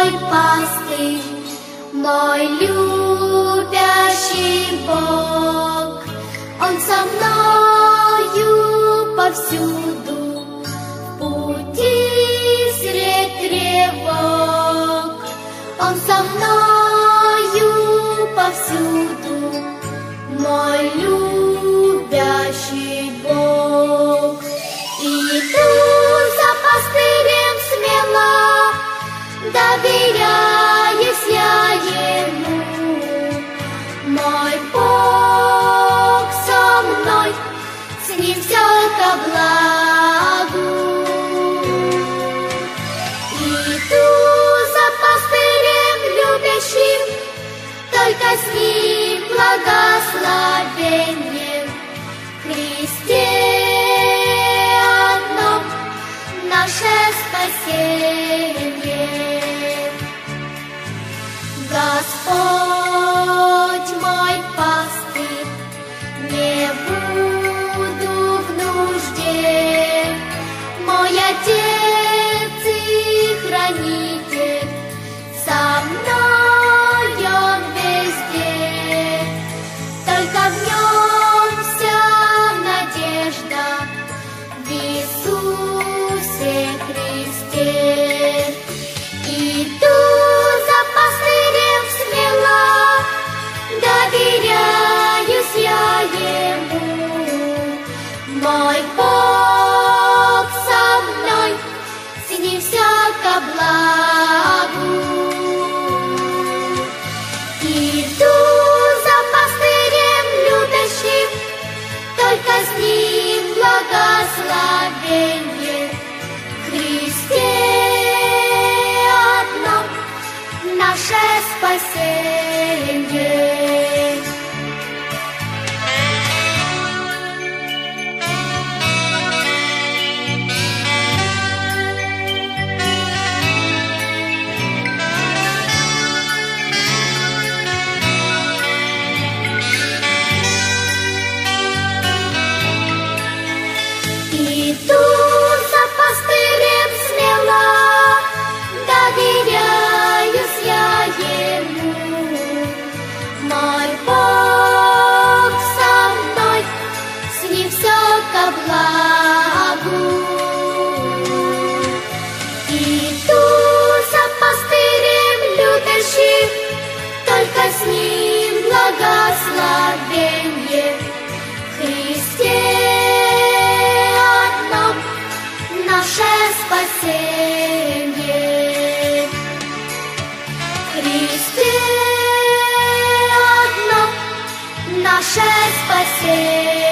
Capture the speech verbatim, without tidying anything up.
мой пастырь, мой любящий Бог. Он со мною повсюду, в пути средь тревог. Он со мною повсюду, мой любящий Бог. И иду за пастырем смело, доверяюсь я ему. Мой Бог со мной, с ним все ко благу. Иду за пастырем любящим, только с ним благословенье. В Христе одном наше спасение. Господь мой пастырь, не буду в нужде. Мой Отец и Хранитель, со мной Он везде. Только в Нем вся надежда, в Иисусе Христе. Иду за пастырем смело, доверяюсь я ему. Мой Бог со мной, с ним все ко благу. Иду за пастырем любящим, только с ним благословенье. В Христе одном наше спасение. Иду за пастырем смело, доверяюсь я ему. Мой Бог со мной, с ним все ко благу. Иду за пастырем любящим, только с ним благословенье. В Христе одном наше спасение. В Христе одном наше спасение.